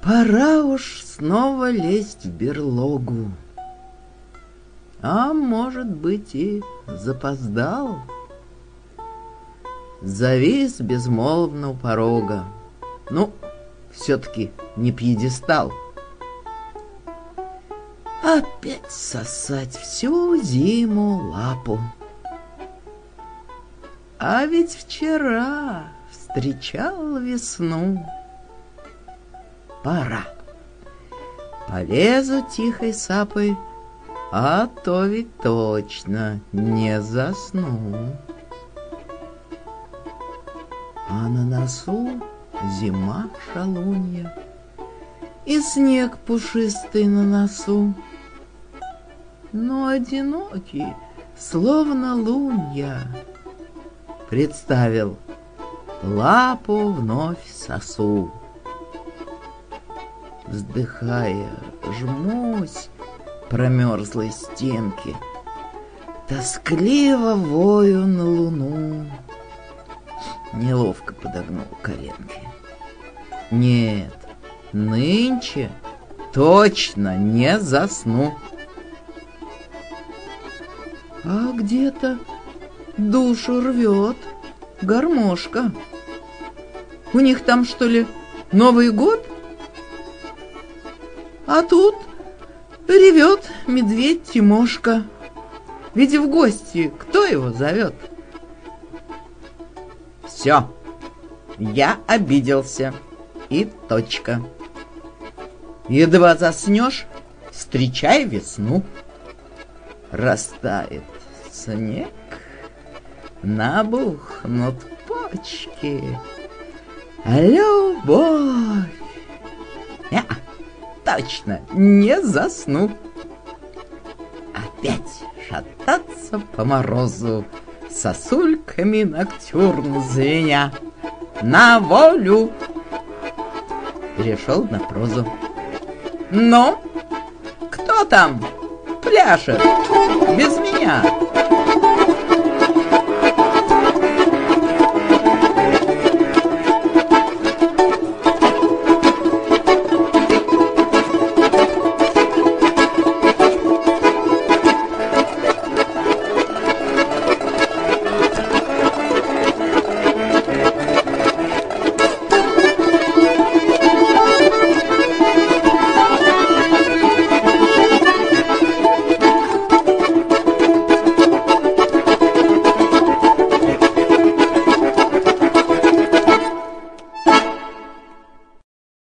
Пора уж снова лезть в берлогу. А может быть, и запоздал. Завис безмолвно у порога. Ну, все-таки не пьедестал. Опять сосать всю зиму лапу. А ведь вчера встречал весну. Пора. Полезу тихой сапой, а то ведь точно не засну. А на носу зима шалунья, и снег пушистый на носу. Но одинокий, словно лунья, представил, лапу вновь сосу. Вздыхая, жмусь промерзлой стенки, тоскливо вою на луну. Неловко подогнул коленки. Нет, нынче точно не засну. А где-то душу рвет гармошка. У них там, что ли, Новый год? А тут ревет медведь Тимошка. Ведь в гости кто его зовет? Все, я обиделся. И точка. Едва заснешь, встречай весну. Растает снег, набухнут почки. Любовь! Точно не засну. Опять шататься по морозу, сосульками ноктюрн звеня. На волю! Перешел на прозу. Ну, кто там пляшет без меня?